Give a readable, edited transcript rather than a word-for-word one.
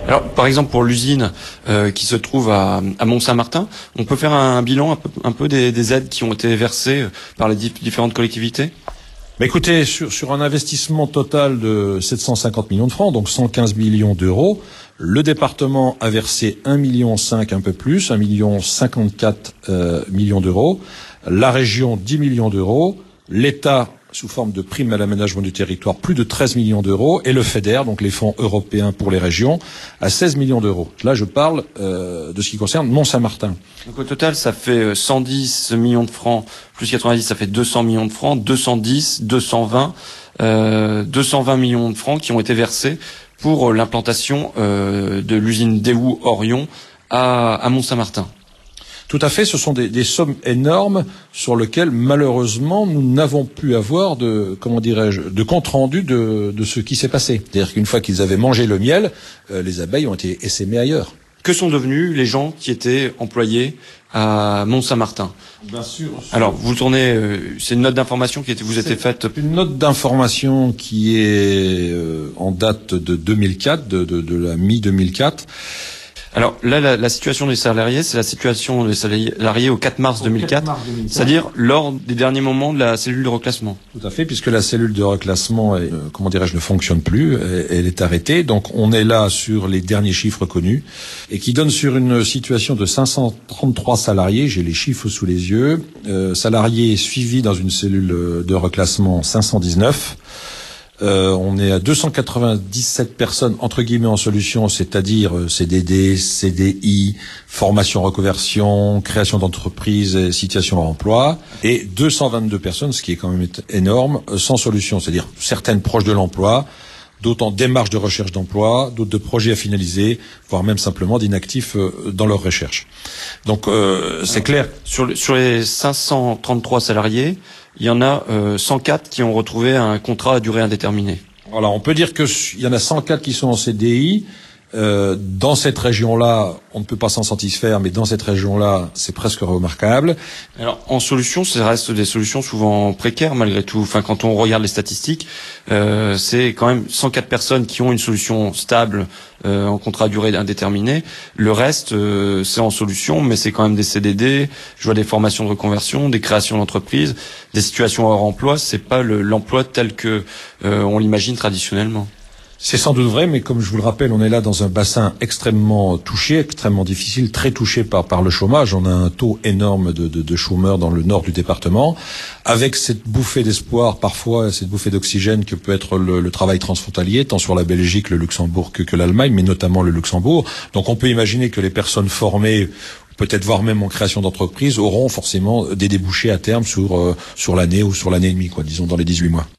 Alors, par exemple, pour l'usine qui se trouve à Mont-Saint-Martin, on peut faire un bilan un peu des aides qui ont été versées par les différentes collectivités? Mais écoutez, sur un investissement total de 750 millions de francs, donc 115 millions d'euros, le département a versé 1,5 million, un peu plus, 1,54 million d'euros, la région 10 millions d'euros, l'État sous forme de prime à l'aménagement du territoire, plus de 13 millions d'euros, et le FEDER, donc les fonds européens pour les régions, à 16 millions d'euros. Là, je parle de ce qui concerne Mont-Saint-Martin. Donc au total, ça fait 110 millions de francs, plus 90, ça fait 200 millions de francs, 210, 220, 220 millions de francs qui ont été versés pour l'implantation de l'usine Daewoo Orion à Mont-Saint-Martin. Tout à fait, ce sont des sommes énormes sur lesquelles, malheureusement, nous n'avons pu avoir de compte rendu de ce qui s'est passé. C'est-à-dire qu'une fois qu'ils avaient mangé le miel, les abeilles ont été essaimées ailleurs. Que sont devenus les gens qui étaient employés à Mont-Saint-Martin? Bien sûr. Alors, vous tournez, c'est une note d'information qui vous était faite. Une note d'information qui est en date de 2004, de la mi-2004. Alors là, la situation des salariés, c'est la situation des salariés au 4 mars 2004, c'est-à-dire lors des derniers moments de la cellule de reclassement. Tout à fait, puisque la cellule de reclassement, ne fonctionne plus, elle est arrêtée. Donc on est là sur les derniers chiffres connus et qui donnent sur une situation de 533 salariés, j'ai les chiffres sous les yeux, salariés suivis dans une cellule de reclassement 519. On est à 297 personnes entre guillemets en solution, c'est-à-dire CDD, CDI, formation reconversion, création d'entreprise, situation à emploi, et 222 personnes, ce qui est quand même énorme, sans solution, c'est-à-dire certaines proches de l'emploi, d'autres en démarche de recherche d'emploi, d'autres de projets à finaliser, voire même simplement d'inactifs dans leur recherche. Donc c'est clair. Sur les 533 salariés, il y en a 104 qui ont retrouvé un contrat à durée indéterminée. Voilà, on peut dire qu'il y en a 104 qui sont en CDI. Dans cette région-là, on ne peut pas s'en satisfaire, mais dans cette région-là, c'est presque remarquable. Alors, en solution, ça reste des solutions souvent précaires malgré tout. Enfin, quand on regarde les statistiques, c'est quand même 104 personnes qui ont une solution stable en contrat à durée indéterminée. Le reste, c'est en solution, mais c'est quand même des CDD. Je vois des formations de reconversion, des créations d'entreprises, des situations hors emploi. C'est pas l'emploi tel que on l'imagine traditionnellement. C'est sans doute vrai, mais comme je vous le rappelle, on est là dans un bassin extrêmement touché, extrêmement difficile, très touché par le chômage. On a un taux énorme de chômeurs dans le nord du département, avec cette bouffée d'espoir, parfois cette bouffée d'oxygène que peut être le travail transfrontalier, tant sur la Belgique, le Luxembourg que l'Allemagne, mais notamment le Luxembourg. Donc on peut imaginer que les personnes formées, peut-être voire même en création d'entreprise, auront forcément des débouchés à terme sur l'année ou sur l'année et demie, disons dans les 18 mois.